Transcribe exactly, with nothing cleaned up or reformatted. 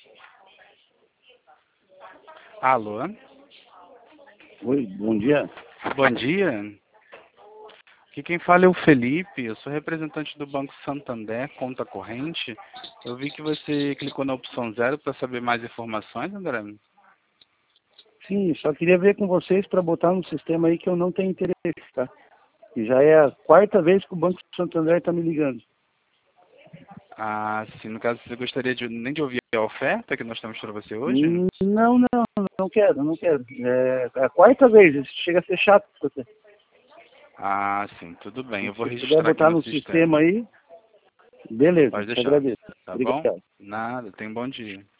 Alô? Oi, bom dia. Bom dia. Aqui quem fala é o Felipe, eu sou representante do Banco Santander, conta corrente. Eu vi que você clicou na opção zero para saber mais informações, André. Sim, só queria ver com vocês para botar no sistema aí que eu não tenho interesse, tá? E já é a quarta vez que o Banco Santander está me ligando. Ah, sim, no caso você gostaria de, nem de ouvir a oferta que nós temos para você hoje? Hum, Não, não, não quero, não quero. É é a quarta vez, isso chega a ser chato pra você. Ah, sim, tudo bem, eu vou Se puder registrar aqui botar no no sistema sistema. aí, beleza, Pode te deixar, agradeço. tá bom? Obrigado. Nada, tenha um bom dia.